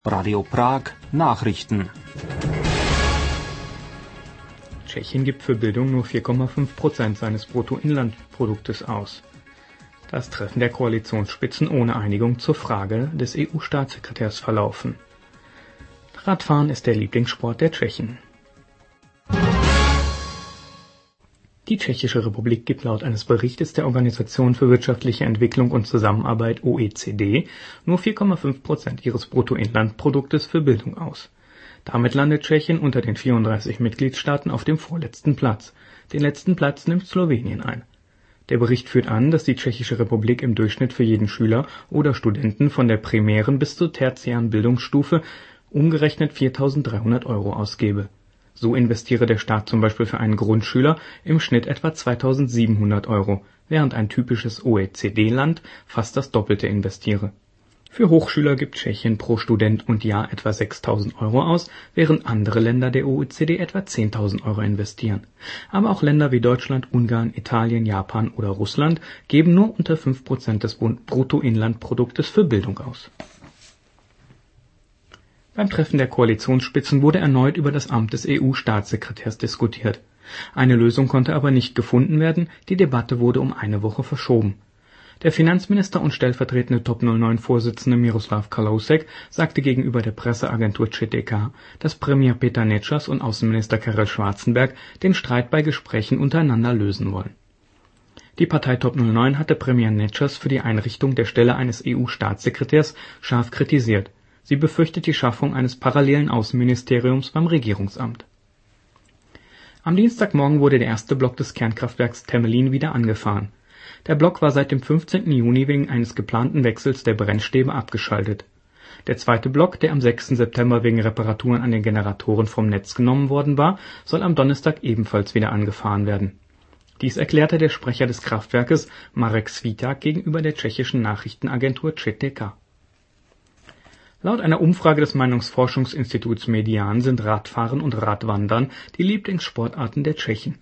Radio Prag Nachrichten. Tschechien gibt für Bildung nur 4,5% seines Bruttoinlandproduktes aus. Das Treffen der Koalitionsspitzen ohne Einigung zur Frage des EU-Staatssekretärs verlaufen. Radfahren ist der Lieblingssport der Tschechen. Die Tschechische Republik gibt laut eines Berichtes der Organisation für wirtschaftliche Entwicklung und Zusammenarbeit OECD nur 4,5% ihres Bruttoinlandproduktes für Bildung aus. Damit landet Tschechien unter den 34 Mitgliedstaaten auf dem vorletzten Platz. Den letzten Platz nimmt Slowenien ein. Der Bericht führt an, dass die Tschechische Republik im Durchschnitt für jeden Schüler oder Studenten von der primären bis zur tertiären Bildungsstufe umgerechnet 4.300 € ausgebe. So investiere der Staat zum Beispiel für einen Grundschüler im Schnitt etwa 2.700 €, während ein typisches OECD-Land fast das Doppelte investiere. Für Hochschüler gibt Tschechien pro Student und Jahr etwa 6.000 € aus, während andere Länder der OECD etwa 10.000 € investieren. Aber auch Länder wie Deutschland, Ungarn, Italien, Japan oder Russland geben nur unter 5% des Bruttoinlandproduktes für Bildung aus. Beim Treffen der Koalitionsspitzen wurde erneut über das Amt des EU-Staatssekretärs diskutiert. Eine Lösung konnte aber nicht gefunden werden, die Debatte wurde um eine Woche verschoben. Der Finanzminister und stellvertretende Top-09-Vorsitzende Miroslav Kalousek sagte gegenüber der Presseagentur ČTK, dass Premier Peter Nečas und Außenminister Karel Schwarzenberg den Streit bei Gesprächen untereinander lösen wollen. Die Partei Top-09 hatte Premier Nečas für die Einrichtung der Stelle eines EU-Staatssekretärs scharf kritisiert. Sie befürchtet die Schaffung eines parallelen Außenministeriums beim Regierungsamt. Am Dienstagmorgen wurde der erste Block des Kernkraftwerks Temelin wieder angefahren. Der Block war seit dem 15. Juni wegen eines geplanten Wechsels der Brennstäbe abgeschaltet. Der zweite Block, der am 6. September wegen Reparaturen an den Generatoren vom Netz genommen worden war, soll am Donnerstag ebenfalls wieder angefahren werden. Dies erklärte der Sprecher des Kraftwerkes Marek Svitak gegenüber der tschechischen Nachrichtenagentur ČTK. Laut einer Umfrage des Meinungsforschungsinstituts Median sind Radfahren und Radwandern die Lieblingssportarten der Tschechen.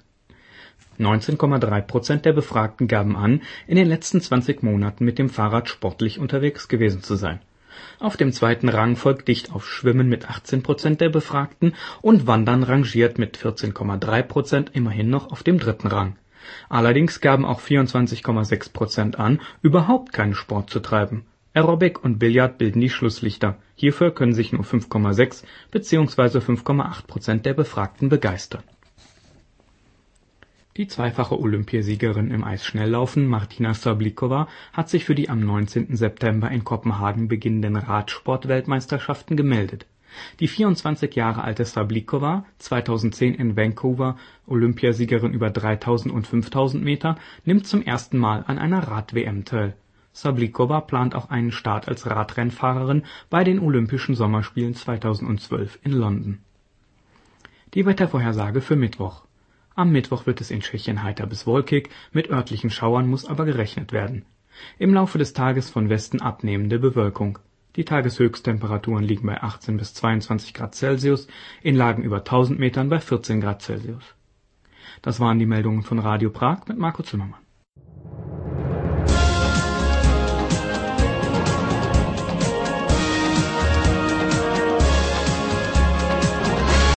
19,3% der Befragten gaben an, in den letzten 20 Monaten mit dem Fahrrad sportlich unterwegs gewesen zu sein. Auf dem zweiten Rang folgt dicht auf Schwimmen mit 18% der Befragten und Wandern rangiert mit 14,3% immerhin noch auf dem dritten Rang. Allerdings gaben auch 24,6% an, überhaupt keinen Sport zu treiben. Aerobic und Billard bilden die Schlusslichter. Hierfür können sich nur 5,6 bzw. 5,8% der Befragten begeistern. Die zweifache Olympiasiegerin im Eisschnelllaufen Martina Sablikova hat sich für die am 19. September in Kopenhagen beginnenden Radsport-Weltmeisterschaften gemeldet. Die 24 Jahre alte Sablikova, 2010 in Vancouver Olympiasiegerin über 3.000 und 5.000 Meter, nimmt zum ersten Mal an einer Rad-WM teil. Sablikova plant auch einen Start als Radrennfahrerin bei den Olympischen Sommerspielen 2012 in London. Die Wettervorhersage für Mittwoch. Am Mittwoch wird es in Tschechien heiter bis wolkig, mit örtlichen Schauern muss aber gerechnet werden. Im Laufe des Tages von Westen abnehmende Bewölkung. Die Tageshöchsttemperaturen liegen bei 18 bis 22 Grad Celsius, in Lagen über 1000 Metern bei 14 Grad Celsius. Das waren die Meldungen von Radio Prag mit Marco Zimmermann.